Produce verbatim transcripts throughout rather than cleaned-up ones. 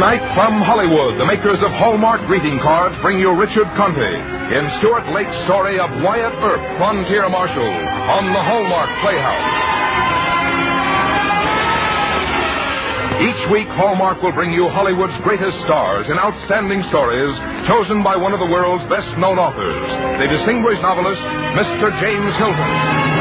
Tonight from Hollywood, the makers of Hallmark greeting cards bring you Richard Conte in Stuart Lake's story of Wyatt Earp, frontier marshal, on the Hallmark Playhouse. Each week, Hallmark will bring you Hollywood's greatest stars in outstanding stories chosen by one of the world's best-known authors, the distinguished novelist, Mister James Hilton.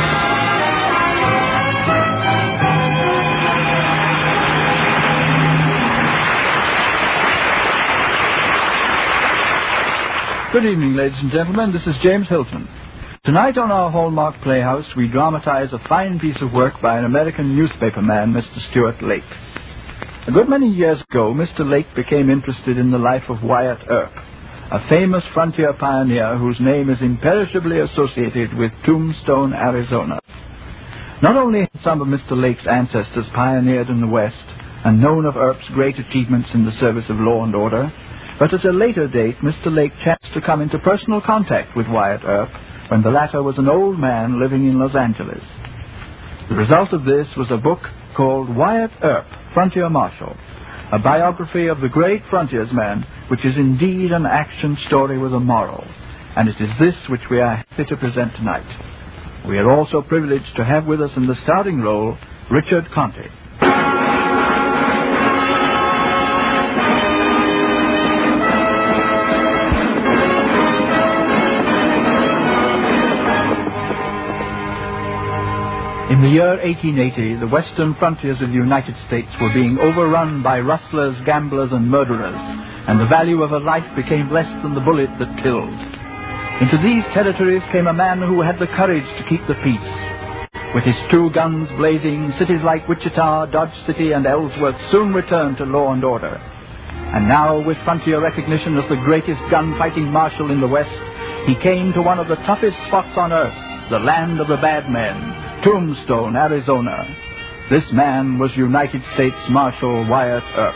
Good evening, ladies and gentlemen. This is James Hilton. Tonight on our Hallmark Playhouse, we dramatize a fine piece of work by an American newspaper man, Mister Stuart Lake. A good many years ago, Mister Lake became interested in the life of Wyatt Earp, a famous frontier pioneer whose name is imperishably associated with Tombstone, Arizona. Not only had some of Mister Lake's ancestors pioneered in the West and known of Earp's great achievements in the service of law and order, but at a later date, Mister Lake chanced to come into personal contact with Wyatt Earp when the latter was an old man living in Los Angeles. The result of this was a book called Wyatt Earp, Frontier Marshal, a biography of the great frontiersman, which is indeed an action story with a moral, and it is this which we are happy to present tonight. We are also privileged to have with us in the starring role Richard Conte. In the year eighteen eighty, the western frontiers of the United States were being overrun by rustlers, gamblers, and murderers, and the value of a life became less than the bullet that killed. Into these territories came a man who had the courage to keep the peace. With his two guns blazing, cities like Wichita, Dodge City, and Ellsworth soon returned to law and order. And now, with frontier recognition as the greatest gun-fighting marshal in the West, he came to one of the toughest spots on earth, the land of the bad men, Tombstone, Arizona. This man was United States Marshal Wyatt Earp.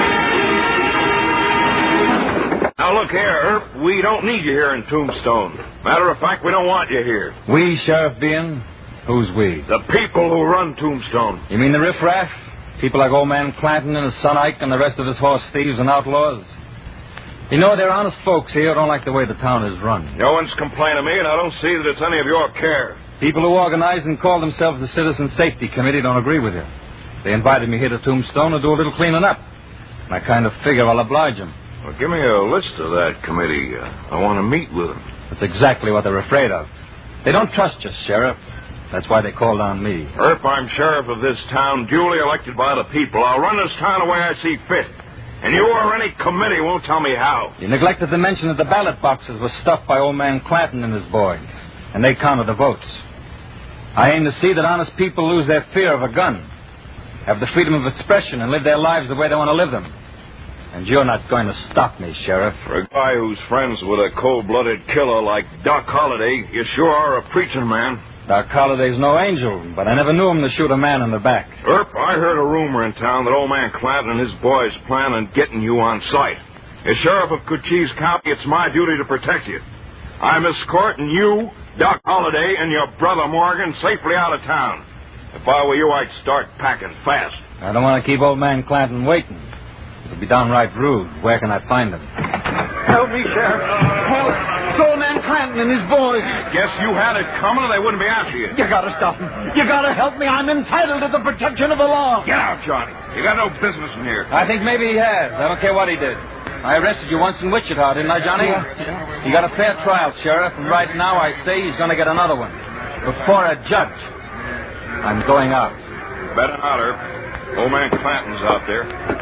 Now look here, Earp, we don't need you here in Tombstone. Matter of fact, we don't want you here. We, Sheriff being? Who's we? The people who run Tombstone. You mean the riffraff? People like old man Clanton and his son Ike and the rest of his horse thieves and outlaws? You know, they're honest folks here who don't like the way the town is run. No one's complaining to me, and I don't see that it's any of your care. People who organize and call themselves the Citizen Safety Committee don't agree with you. They invited me here to Tombstone to do a little cleaning up. And I kind of figure I'll oblige them. Well, give me a list of that committee. Uh, I want to meet with them. That's exactly what they're afraid of. They don't trust you, Sheriff. That's why they called on me. Earp, I'm sheriff of this town, duly elected by the people. I'll run this town the way I see fit. And you or any committee won't tell me how. You neglected to mention that the ballot boxes were stuffed by old man Clanton and his boys. And they counted the votes. I aim to see that honest people lose their fear of a gun, have the freedom of expression, and live their lives the way they want to live them. And you're not going to stop me, Sheriff. For a guy who's friends with a cold-blooded killer like Doc Holliday, you sure are a preaching man. Doc Holliday's no angel, but I never knew him to shoot a man in the back. Earp, I heard a rumor in town that old man Clanton and his boys plan on getting you on sight. As sheriff of Cochise County, it's my duty to protect you. I'm escorting you, Doc Holliday, and your brother Morgan safely out of town. If I were you, I'd start packing fast. I don't want to keep old man Clanton waiting. It'd be downright rude. Where can I find him? Help me, Sheriff. Help. It's old man Clanton and his boys. Guess you had it coming or they wouldn't be after you. You gotta stop him. You gotta help me. I'm entitled to the protection of the law. Get out, Johnny. You got no business in here. I think maybe he has. I don't care what he did. I arrested you once in Wichita, didn't I, Johnny? Yeah, yeah. You got a fair trial, Sheriff, and right now I say he's going to get another one. Before a judge. I'm going out. Better not, Earp. Old man Clanton's out there.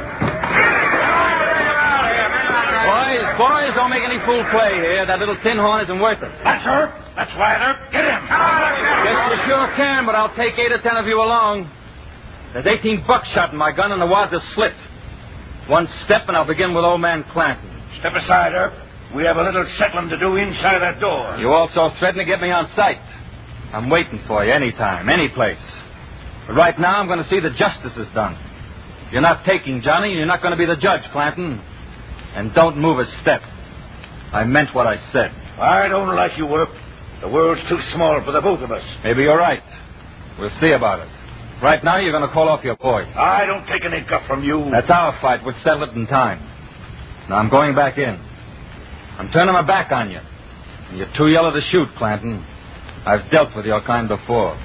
Boys, boys, don't make any fool play here. That little tin horn isn't worth it. That's Earp. That's Wyatt Earp. Get him. Guess you sure can, but I'll take eight or ten of you along. There's eighteen buckshot in my gun, and the wads are slit. One step, and I'll begin with old man Clanton. Step aside, Earp. We have a little settling to do inside that door. You also threaten to get me on sight. I'm waiting for you anytime, any place. But right now, I'm going to see that justice is done. You're not taking Johnny. You're not going to be the judge, Clanton. And don't move a step. I meant what I said. I don't like you, Earp. The world's too small for the both of us. Maybe you're right. We'll see about it. Right now, you're going to call off your boys. I don't take any guff from you. That's our fight. We'll settle it in time. Now, I'm going back in. I'm turning my back on you. And you're too yellow to shoot, Clanton. I've dealt with your kind before.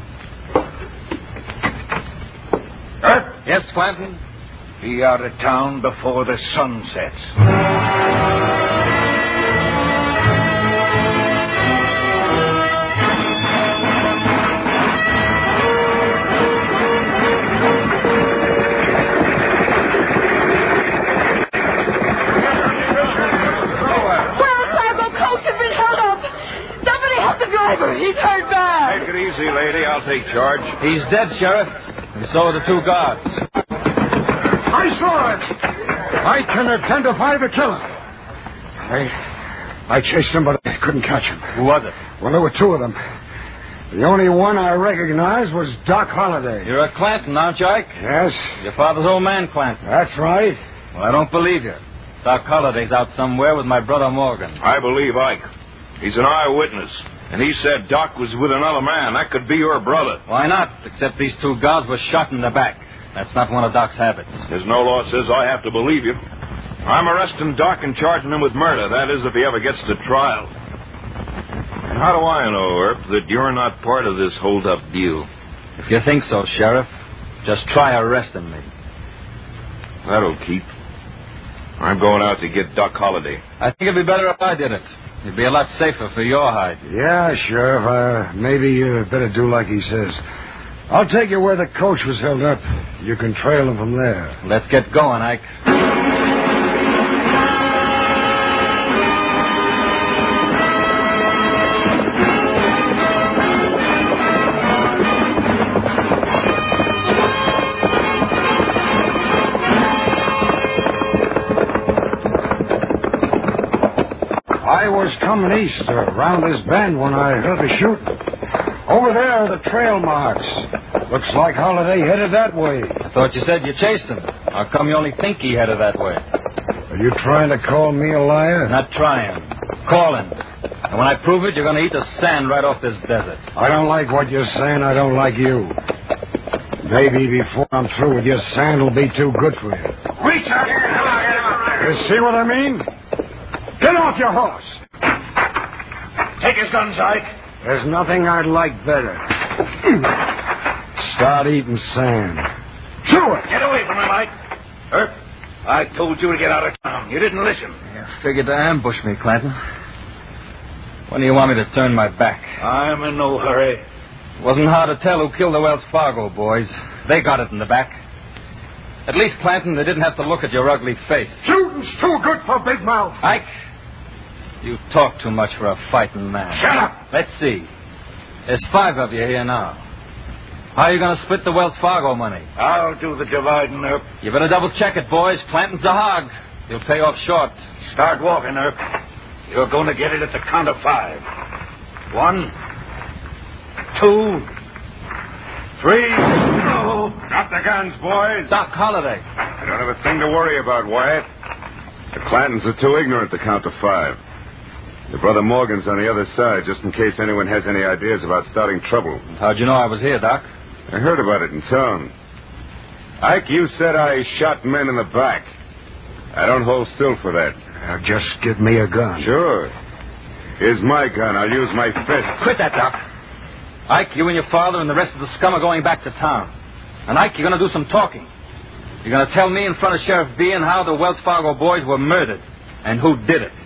Huh? Yes, Clanton? Be out of town before the sun sets. He's hurt bad. Take it easy, lady. I'll take charge. He's dead, Sheriff. And so are the two guards. I saw it. I can identify the killer. I I chased him, but I couldn't catch him. Who was it? Well, there were two of them. The only one I recognized was Doc Holliday. You're a Clanton, aren't you, Ike? Yes. Your father's old man, Clanton. That's right. Well, I don't believe you. Doc Holliday's out somewhere with my brother Morgan. I believe Ike. He's an eyewitness. And he said Doc was with another man. That could be your brother. Why not? Except these two guards were shot in the back. That's not one of Doc's habits. There's no law says I have to believe you. I'm arresting Doc and charging him with murder. That is, if he ever gets to trial. How do I know, Earp, that you're not part of this hold-up deal? If you think so, Sheriff, just try arresting me. That'll keep. I'm going out to get Doc Holliday. I think it'd be better if I did it. It'd be a lot safer for your hide. Yeah, Sheriff. Uh, maybe you better do like he says. I'll take you where the coach was held up. You can trail him from there. Let's get going, Ike. I was coming east around this bend when I heard the shooting. Over there are the trail marks. Looks like Holliday headed that way. I thought you said you chased him. How come you only think he headed that way? Are you trying to call me a liar? Not trying. Calling. And when I prove it, you're going to eat the sand right off this desert. I don't like what you're saying. I don't like you. Maybe before I'm through with you, sand will be too good for you. Reach out here. You see what I mean? Get off your horse. Take his guns, Ike. There's nothing I'd like better. Start eating sand. Chew it. Get away from him, Ike. Earp, I told you to get out of town. You didn't listen. You figured to ambush me, Clanton. When do you want me to turn my back? I'm in no hurry. It wasn't hard to tell who killed the Wells Fargo boys. They got it in the back. At least, Clanton, they didn't have to look at your ugly face. Shooting's too good for Big Mouth. Ike, you talk too much for a fighting man. Shut up. Let's see. There's five of you here now. How are you going to split the Wells Fargo money? I'll do the dividing, Earp. You better double check it, boys. Clanton's a hog. He'll pay off short. Start walking, Earp. You're going to get it at the count of five. One, two, three. Oh. Drop the guns, boys. Doc Holliday. I don't have a thing to worry about, Wyatt. The Clantons are too ignorant to count to five. Your brother Morgan's on the other side, just in case anyone has any ideas about starting trouble. How'd you know I was here, Doc? I heard about it in town. Ike, you said I shot men in the back. I don't hold still for that. Now, just give me a gun. Sure. Here's my gun. I'll use my fist. Quit that, Doc. Ike, you and your father and the rest of the scum are going back to town. And, Ike, you're going to do some talking. You're going to tell me in front of Sheriff Bean how the Wells Fargo boys were murdered and who did it.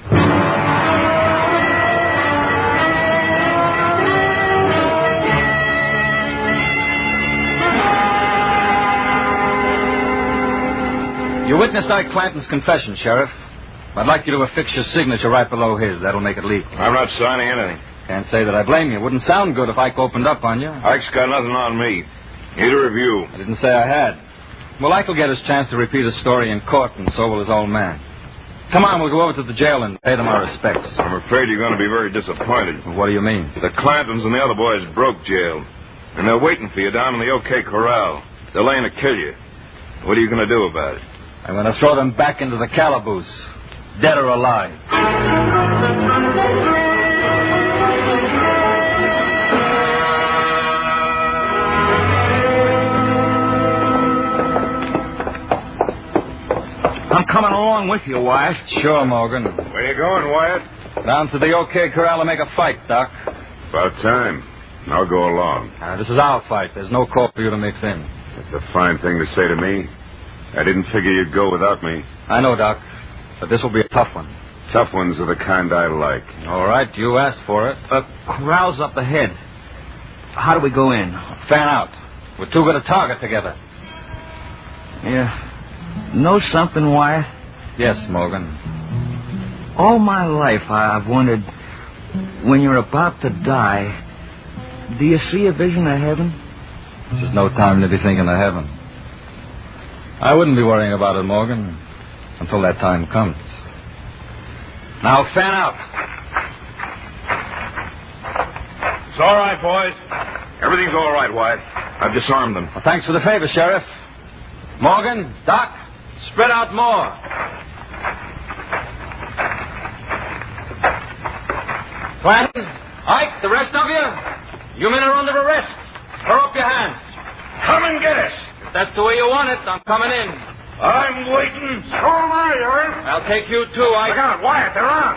You witnessed Ike Clanton's confession, Sheriff. I'd like you to affix your signature right below his. That'll make it legal. I'm not signing anything. Can't say that I blame you. It wouldn't sound good if Ike opened up on you. Ike's got nothing on me. Need a review. I didn't say I had. Well, Ike will get his chance to repeat his story in court, and so will his old man. Come on, we'll go over to the jail and pay them our respects. I'm afraid you're going to be very disappointed. What do you mean? The Clantons and the other boys broke jail. And they're waiting for you down in the OK Corral. They're laying to kill you. What are you going to do about it? I'm going to throw them back into the calaboose, dead or alive. along with you, Wyatt. Sure, Morgan. Where you going, Wyatt? Down to the OK Corral to make a fight, Doc. About time. I'll go along. Uh, this is our fight. There's no call for you to mix in. That's a fine thing to say to me. I didn't figure you'd go without me. I know, Doc. But this will be a tough one. Tough ones are the kind I like. All right, you asked for it. Uh, corral's up ahead. How do we go in? Fan out. We're too good a target together. Yeah. Know something, Wyatt? Yes, Morgan. All my life I've wondered, when you're about to die, do you see a vision of heaven? This is no time to be thinking of heaven. I wouldn't be worrying about it, Morgan, until that time comes. Now, fan out. It's all right, boys. Everything's all right, Wyatt. I've disarmed them. Well, thanks for the favor, Sheriff. Morgan, Doc, spread out more. Clanton, Ike, the rest of you, you men are under arrest. Throw up your hands. Come and get us. If that's the way you want it, I'm coming in. I'm waiting. So am I, Irv. I'll take you too, Ike. Look out, Wyatt, they're on.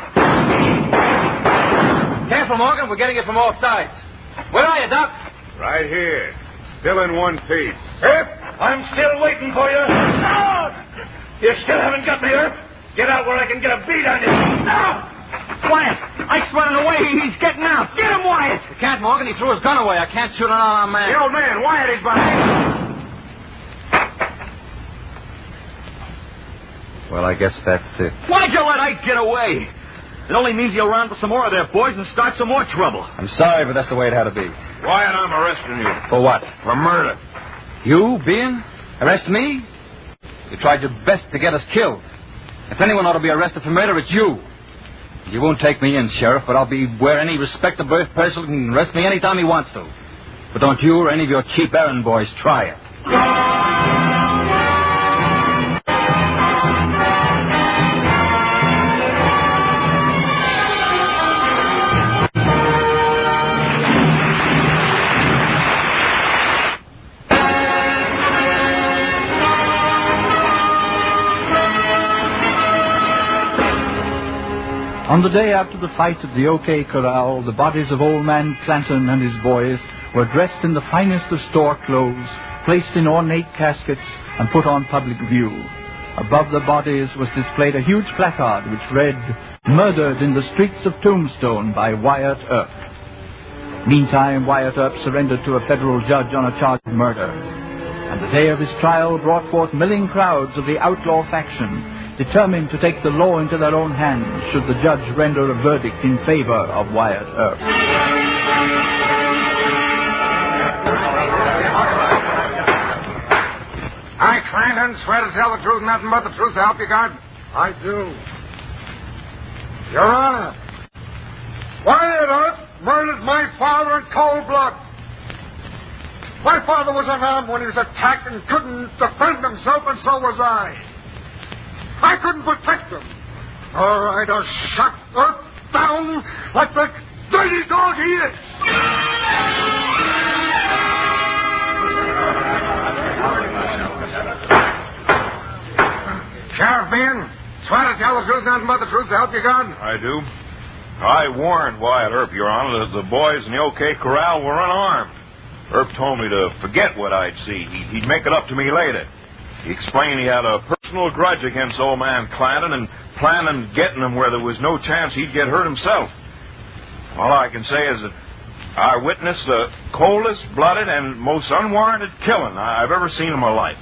Careful, Morgan. We're getting it from all sides. Where are you, Doc? Right here. Still in one piece. Irv, I'm still waiting for you. No! You still haven't got me, Irv. Get out where I can get a beat on you. No! Wyatt, Ike's running away. He's getting out. Get him, Wyatt. I can't, Morgan. He threw his gun away. I can't shoot an unarmed man. The old man, Wyatt, is behind. Well, I guess that's it. Why'd you let Ike get away? It only means you'll run for some more of their boys and start some more trouble. I'm sorry, but that's the way it had to be. Wyatt, I'm arresting you. For what? For murder. You, being? Arrest me? You tried your best to get us killed. If anyone ought to be arrested for murder, it's you. You won't take me in, Sheriff, but I'll be where any respectable person can arrest me anytime he wants to. But don't you or any of your cheap errand boys try it. On the day after the fight at the OK Corral, the bodies of Old Man Clanton and his boys were dressed in the finest of store clothes, placed in ornate caskets, and put on public view. Above the bodies was displayed a huge placard which read, "Murdered in the streets of Tombstone by Wyatt Earp." Meantime, Wyatt Earp surrendered to a federal judge on a charge of murder. And the day of his trial brought forth milling crowds of the outlaw faction, determined to take the law into their own hands should the judge render a verdict in favor of Wyatt Earp. I, Clanton, swear to tell the truth, nothing but the truth to help you, God. I do. Your Honor, Wyatt Earp murdered my father in cold blood. My father was unarmed when he was attacked and couldn't defend himself, and so was I. I couldn't protect him. Or I'd have shot Earp down like the dirty dog he is. Sheriff Bean, swear to tell the truth, nothing but the truth to help you, God? I do. I warned Wyatt Earp, Your Honor, that the boys in the OK Corral were unarmed. Earp told me to forget what I'd see. He'd make it up to me later. He explained he had a personal grudge against old man Clanton and planned on getting him where there was no chance he'd get hurt himself. All I can say is that I witnessed the coldest-blooded and most unwarranted killing I've ever seen in my life.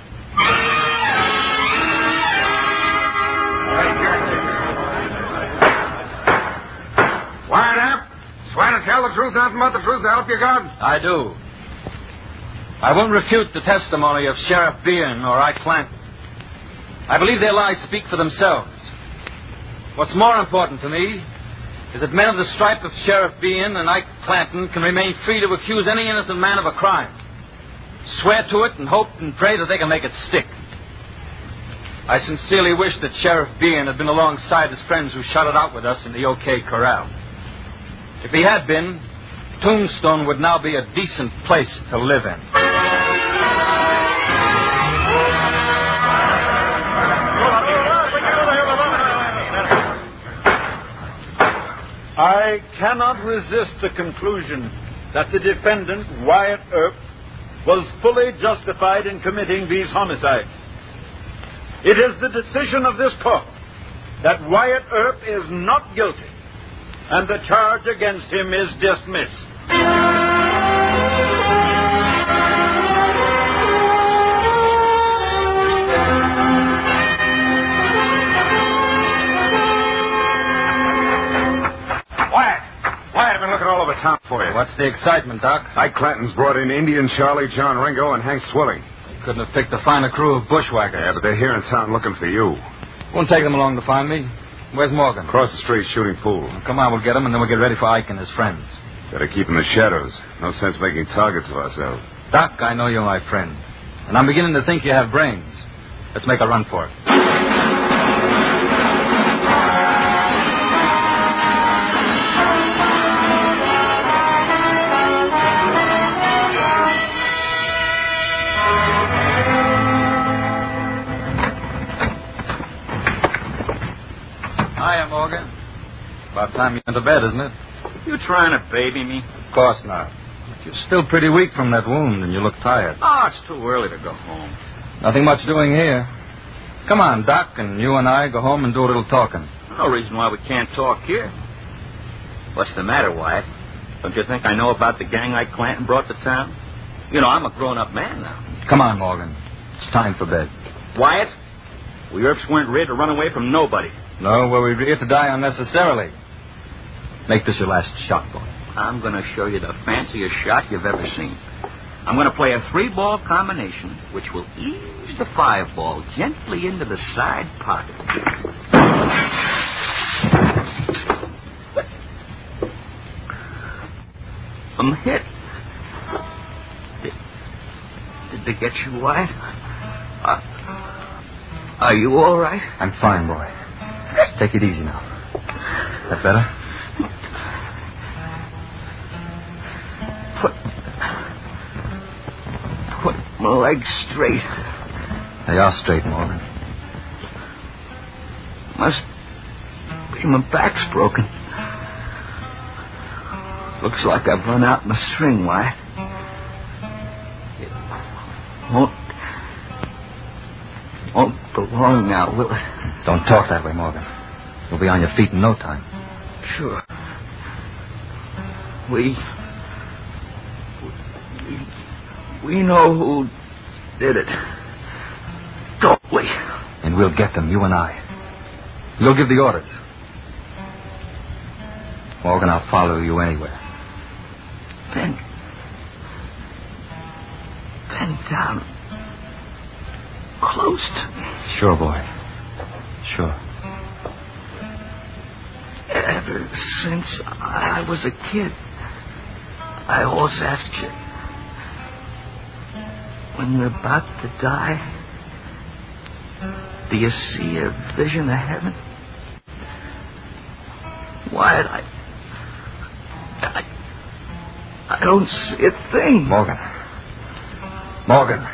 Wyatt Earp, swear to tell the truth, nothing but the truth to help you, God? I do. I won't refute the testimony of Sheriff Bean or Ike Clanton. I believe their lies speak for themselves. What's more important to me is that men of the stripe of Sheriff Bean and Ike Clanton can remain free to accuse any innocent man of a crime, swear to it, and hope and pray that they can make it stick. I sincerely wish that Sheriff Bean had been alongside his friends who shot it out with us in the OK Corral. If he had been, Tombstone would now be a decent place to live in. I cannot resist the conclusion that the defendant, Wyatt Earp, was fully justified in committing these homicides. It is the decision of this court that Wyatt Earp is not guilty, and the charge against him is dismissed. All over town for you. What's the excitement, Doc? Ike Clanton's brought in Indian Charlie, John Ringo, and Hank Swilling. Couldn't have picked a finer crew of bushwhackers. Yeah, but they're here in town looking for you. Won't take them along to find me. Where's Morgan? Across the street shooting pool. Well, come on, we'll get him, and then we'll get ready for Ike and his friends. Better keep in the shadows. No sense making targets of ourselves. Doc, I know you're my friend. And I'm beginning to think you have brains. Let's make a run for it. Morgan. About time you went to bed, isn't it? You trying to baby me? Of course not. But you're still pretty weak from that wound, and you look tired. Oh, it's too early to go home. Nothing much doing here. Come on, Doc, and you and I go home and do a little talking. No reason why we can't talk here. What's the matter, Wyatt? Don't you think I know about the gang Ike Clanton brought to town? You know, I'm a grown-up man now. Come on, Morgan. It's time for bed. Wyatt, we Earps weren't ready to run away from nobody. No, were we ready to die unnecessarily? Make this your last shot, boy. I'm going to show you the fanciest shot you've ever seen. I'm going to play a three-ball combination, which will ease the five-ball gently into the side pocket. I'm hit. Did, did they get you, Wyatt? Uh, are you all right? I'm fine, boy. Take it easy now. That better? Put, put my legs straight. They are straight, Morgan. Must be my back's broken. Looks like I've run out my string, Wyatt. It won't, won't be long now, will it? Don't talk that way, Morgan. You'll be on your feet in no time. Sure. We... We, we know who did it. Don't we? And we'll get them, you and I. You'll give the orders. Morgan, I'll follow you anywhere. Bend... Bend down. Close to me. Sure, boy. Sure. Ever since I was a kid, I always asked you, when you're about to die, do you see a vision of heaven? Wyatt, I... I... I don't see a thing. Morgan. Morgan.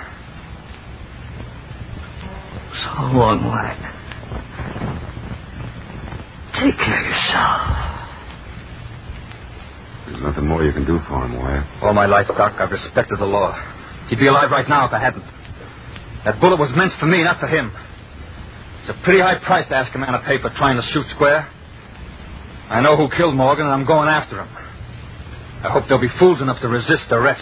So long, Wyatt. Take care of yourself. There's nothing more you can do for him, Wyatt. All my life, Doc, I've respected the law. He'd be alive right now if I hadn't. That bullet was meant for me, not for him. It's a pretty high price to ask a man to pay for trying to shoot square. I know who killed Morgan, and I'm going after him. I hope they'll be fools enough to resist arrest.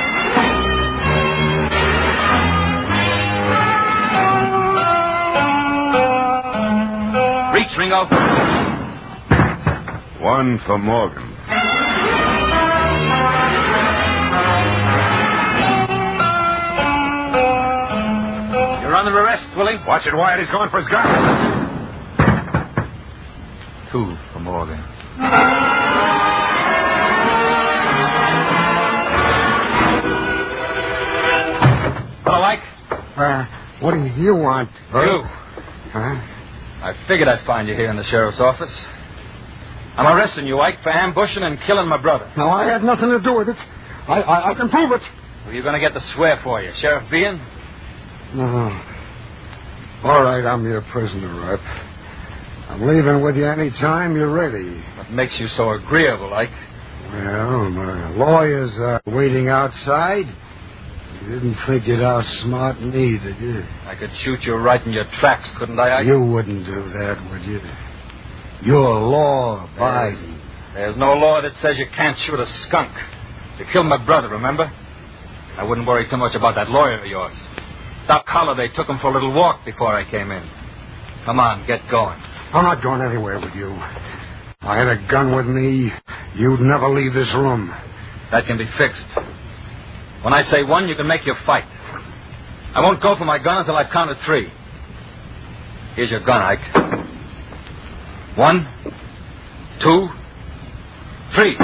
Reach, Ringo. One for Morgan. You're under arrest, Willie. Watch it, Wyatt. He's going for his gun. Two for Morgan. Hello, Ike. Uh, what do you want? You. Huh? I figured I'd find you here in the sheriff's office. I'm arresting you, Ike, for ambushing and killing my brother. No, I had nothing to do with it. I I, I can prove it. Who are you going to get to swear for you? Sheriff Bean? No. All right, I'm your prisoner, Rep. I'm leaving with you any time you're ready. What makes you so agreeable, Ike? Well, my lawyer's uh, waiting outside. You didn't think you'd outsmart me, did you? I could shoot you right in your tracks, couldn't I, Ike? You wouldn't do that, would you? You're law-abiding. There's, there's no law that says you can't shoot a skunk. You killed my brother, remember? I wouldn't worry too much about that lawyer of yours. Doc Holliday took him for a little walk before I came in. Come on, get going. I'm not going anywhere with you. If I had a gun with me, you'd never leave this room. That can be fixed. When I say one, you can make your fight. I won't go for my gun until I've counted three. Here's your gun, Ike. One, two, three.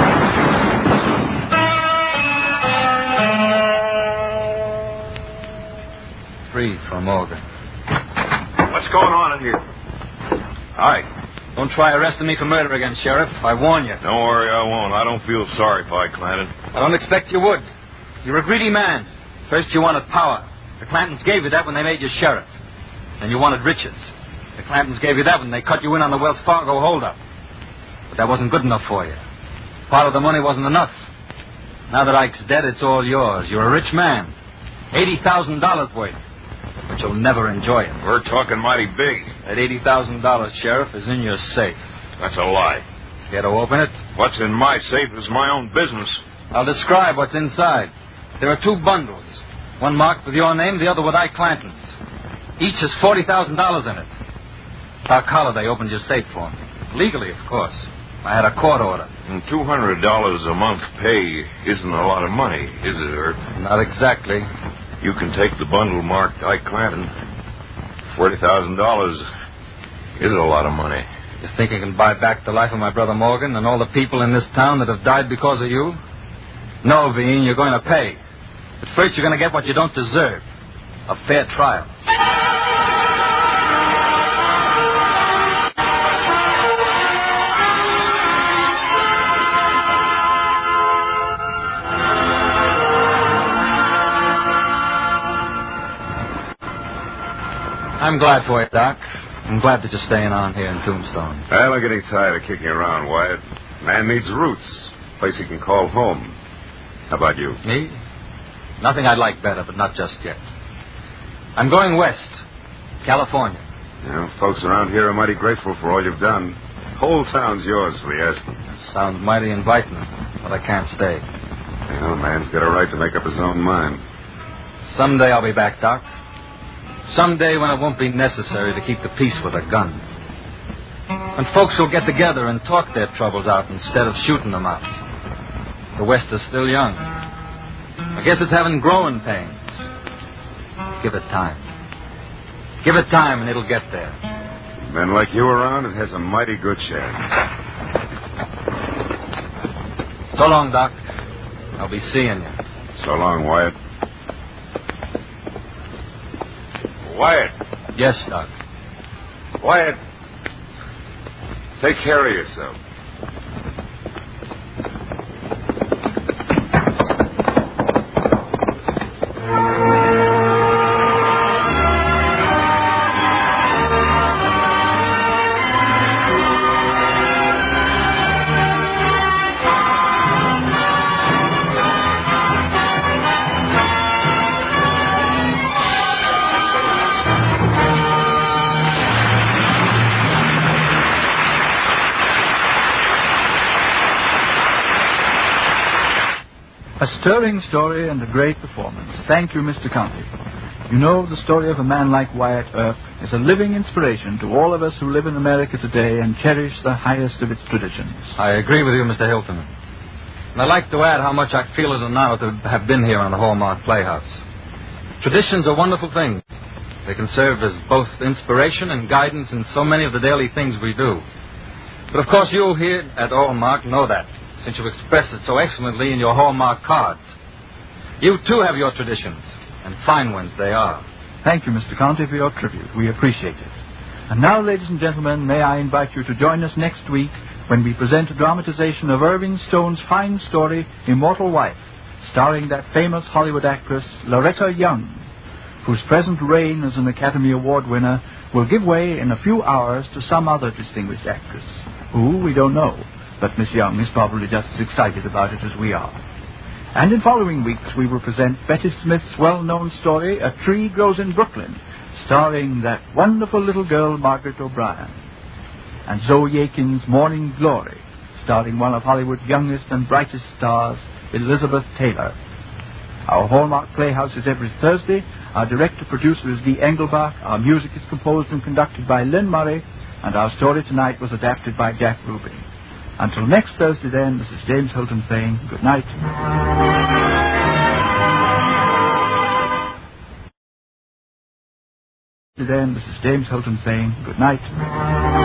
Three for Morgan. What's going on in here? Ike. Don't try arresting me for murder again, Sheriff. I warn you. Don't worry, I won't. I don't feel sorry for Ike Clanton. I don't expect you would. You're a greedy man. First you wanted power. The Clantons gave you that when they made you sheriff. Then you wanted riches. The Clantons gave you that when they cut you in on the Wells Fargo holdup. But that wasn't good enough for you. Part of the money wasn't enough. Now that Ike's dead, it's all yours. You're a rich man. eighty thousand dollars worth. But you'll never enjoy it. We're talking mighty big. That eighty thousand dollars, Sheriff, is in your safe. That's a lie. Care to open it? What's in my safe is my own business. I'll describe what's inside. There are two bundles. One marked with your name, the other with Ike Clanton's. Each has forty thousand dollars in it. Doc Holliday opened your safe for me. Legally, of course. I had a court order. And two hundred dollars a month pay isn't a lot of money, is it, Herb? Not exactly. You can take the bundle marked Ike Clanton. forty thousand dollars is a lot of money. You think you can buy back the life of my brother Morgan and all the people in this town that have died because of you? No, Veen, you're going to pay. But first you're going to get what you don't deserve. A fair trial. I'm glad for you, Doc. I'm glad that you're staying on here in Tombstone. Well, I'm getting tired of kicking around, Wyatt. Man needs roots. A place he can call home. How about you? Me? Nothing I'd like better, but not just yet. I'm going west. California. You know, folks around here are mighty grateful for all you've done. Whole town's yours for the asking. That sounds mighty inviting, but I can't stay. You know, a man's got a right to make up his own mind. Someday I'll be back, Doc. Someday when it won't be necessary to keep the peace with a gun. When folks will get together and talk their troubles out instead of shooting them out. The West is still young. I guess it's having growing pains. Give it time. Give it time and it'll get there. Men like you around, it has a mighty good chance. So long, Doc. I'll be seeing you. So long, Wyatt. Wyatt. Yes, Doc. Wyatt. Take care of yourself. A stirring story and a great performance. Thank you, Mister County. You know, the story of a man like Wyatt Earp is a living inspiration to all of us who live in America today and cherish the highest of its traditions. I agree with you, Mister Hilton. And I'd like to add how much I feel it an honor to have been here on the Hallmark Playhouse. Traditions are wonderful things. They can serve as both inspiration and guidance in so many of the daily things we do. But of course you here at Hallmark know that, since you express it so excellently in your Hallmark cards. You, too, have your traditions, and fine ones they are. Thank you, Mister County, for your tribute. We appreciate it. And now, ladies and gentlemen, may I invite you to join us next week when we present a dramatization of Irving Stone's fine story, Immortal Wife, starring that famous Hollywood actress, Loretta Young, whose present reign as an Academy Award winner will give way in a few hours to some other distinguished actress, who we don't know, but Miss Young is probably just as excited about it as we are. And in following weeks, we will present Betty Smith's well-known story, A Tree Grows in Brooklyn, starring that wonderful little girl, Margaret O'Brien, and Zoe Aiken's Morning Glory, starring one of Hollywood's youngest and brightest stars, Elizabeth Taylor. Our Hallmark Playhouse is every Thursday. Our director-producer is Dee Engelbach. Our music is composed and conducted by Lynn Murray, and our story tonight was adapted by Jack Ruby. Until next Thursday, then, this is James Hilton saying good night. Then, this is James Hilton saying good night.